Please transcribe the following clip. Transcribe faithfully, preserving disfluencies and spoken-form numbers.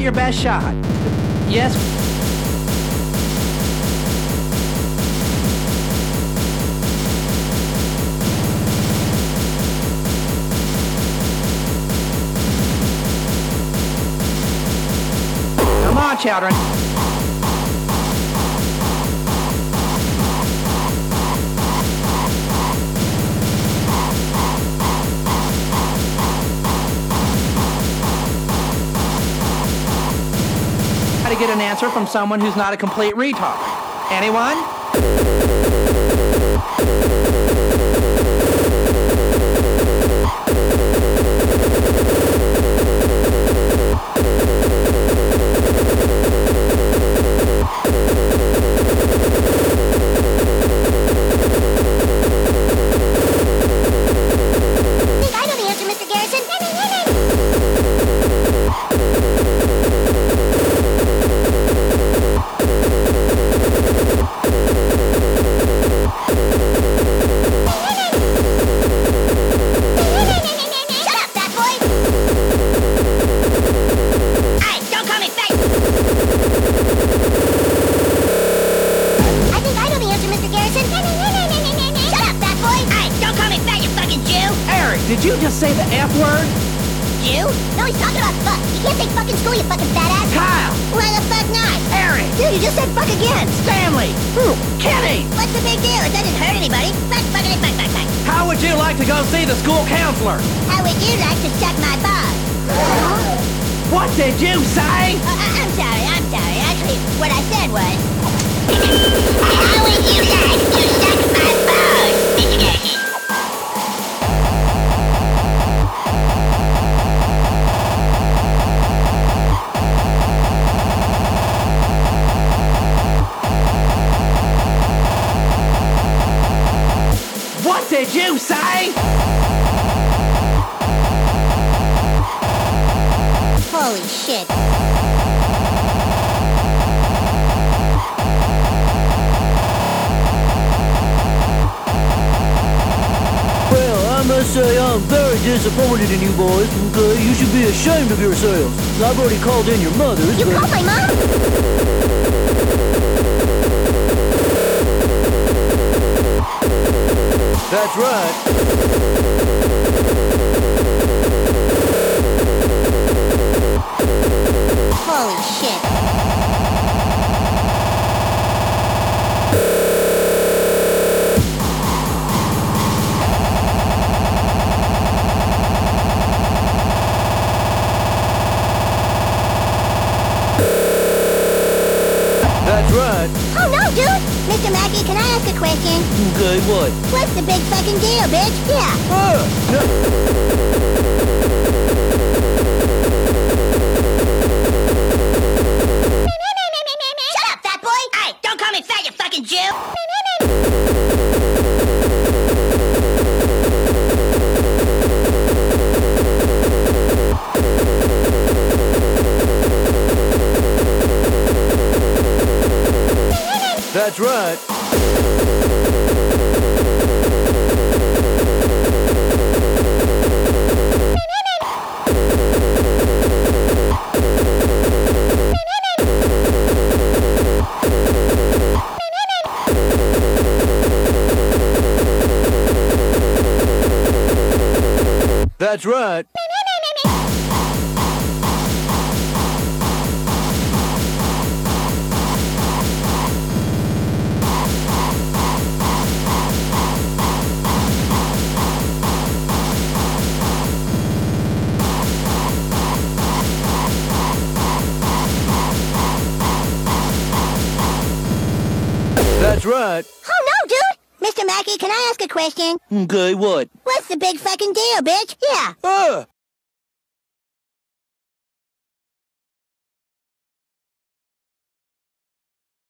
your best shot. Yes. Come on, children. How to get an answer from someone who's not a complete retard? Anyone? Did you just say the F word? Jew? No, he's talking about fuck. You can't say fuck in school, you fucking fat ass. Kyle! Why the fuck not? Eric! Dude, you just said fuck again. Stanley! Kenny! What's the big deal? It doesn't hurt anybody. Fuck, fuckity, fuck, fuck, fuck. How would you like to go see the school counselor? How would you like to suck my balls? What did you say? Uh, I- I'm sorry, I'm sorry. Actually, what I said was... How would you like to suck my balls, Mister Garrison? What did you say? Holy shit. Well, I must say I'm very disappointed in you boys. Okay, you should be ashamed of yourselves. I've already called in your mothers. You but... called my mom? That's right. Holy shit. That's right. Oh no, dude! Mister Mackey, can I ask a question? Okay, what? What's the big fucking deal, bitch? Yeah. Uh, no. Shut up, fat boy! Hey, don't call me fat, you fucking Jew! That's right. That's right. That's right. Oh no, dude! Mister Mackey, can I ask a question? Okay, what? What's the big fucking deal, bitch? Yeah. Uh,